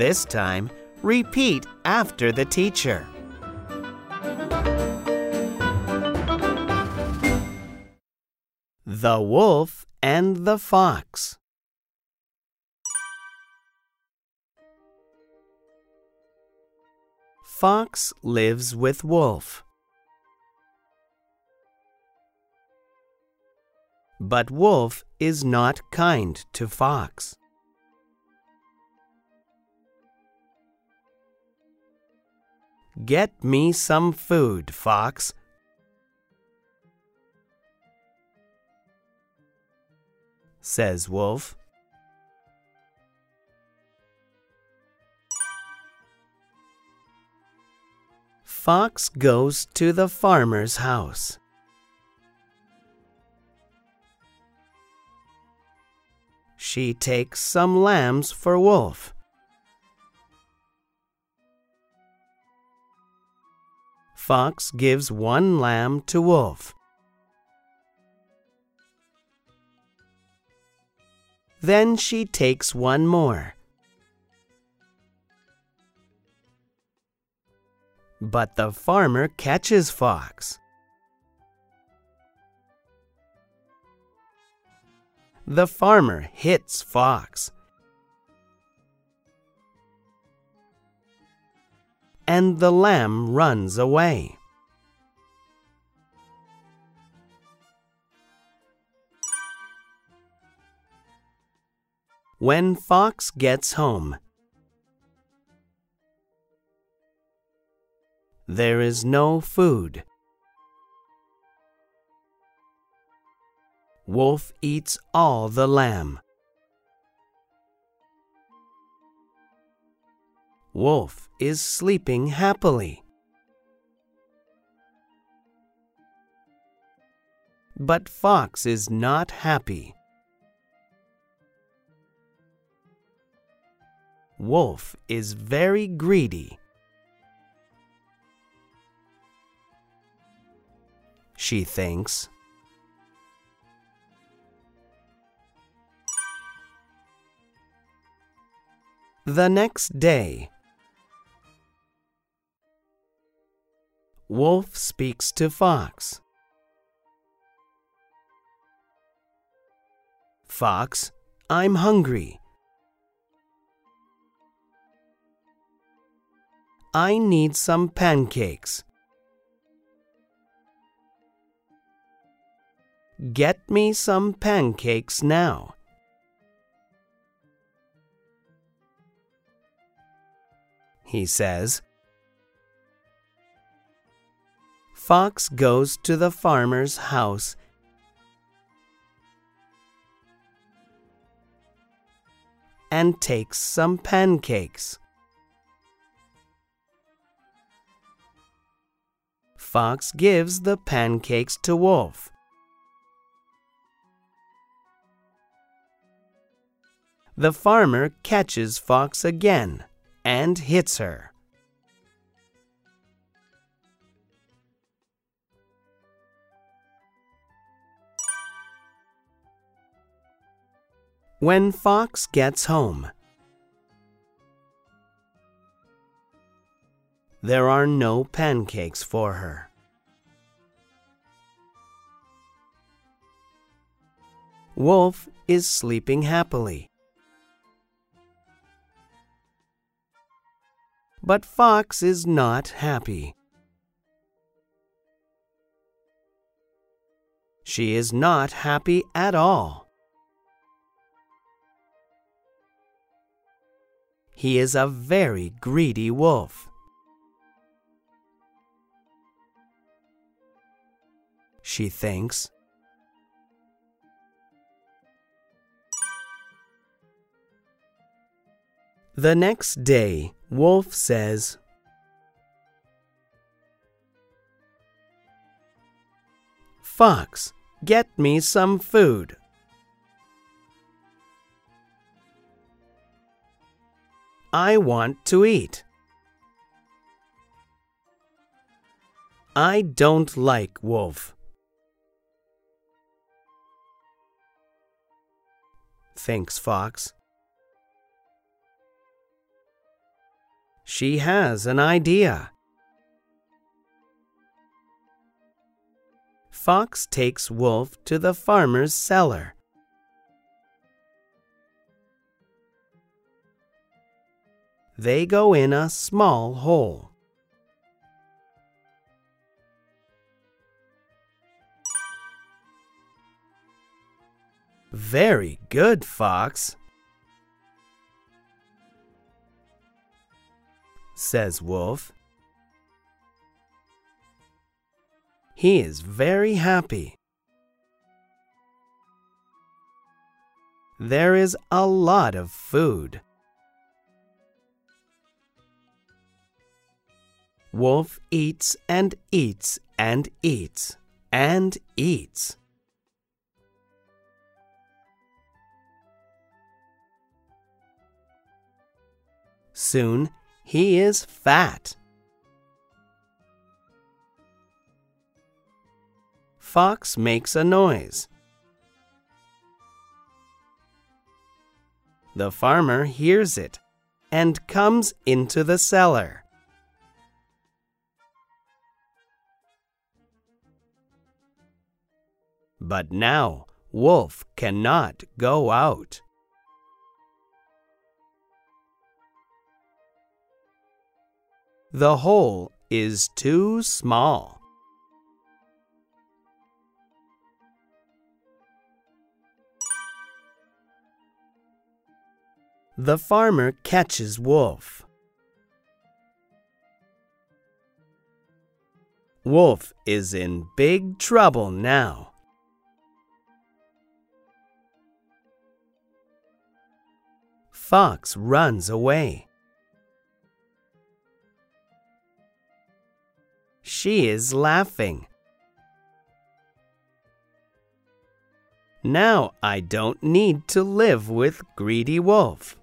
This time, repeat after the teacher. The wolf and the fox. Fox lives with wolf. But wolf is not kind to fox. Get me some food, fox, says wolf. Fox goes to the farmer's house. She takes some lambs for wolf. Fox gives one lamb to wolf. Then she takes one more. But the farmer catches Fox. The farmer hits Fox. And the lamb runs away. When Fox gets home, there is no food. Wolf eats all the lamb. Wolf is sleeping happily. But Fox is not happy. Wolf is very greedy. She thinks. The next day, Wolf speaks to Fox. Fox, I'm hungry. I need some pancakes. Get me some pancakes now. He says. Fox goes to the farmer's house and takes some pancakes. Fox gives the pancakes to Wolf. The farmer catches Fox again and hits her. When Fox gets home, there are no pancakes for her. Wolf is sleeping happily. But Fox is not happy. She is not happy at all. He is a very greedy wolf. She thinks. The next day, Wolf says, Fox, get me some food. I want to eat. I don't like Wolf, thinks Fox. She has an idea. Fox takes Wolf to the farmer's cellar. They go in a small hole. Very good, Fox, says Wolf. He is very happy. There is a lot of food. Wolf eats and eats and eats and eats. Soon he is fat. Fox makes a noise. The farmer hears it and comes into the cellar. But now Wolf cannot go out. The hole is too small. The farmer catches Wolf. Wolf is in big trouble now. Fox runs away. She is laughing. Now I don't need to live with Greedy Wolf.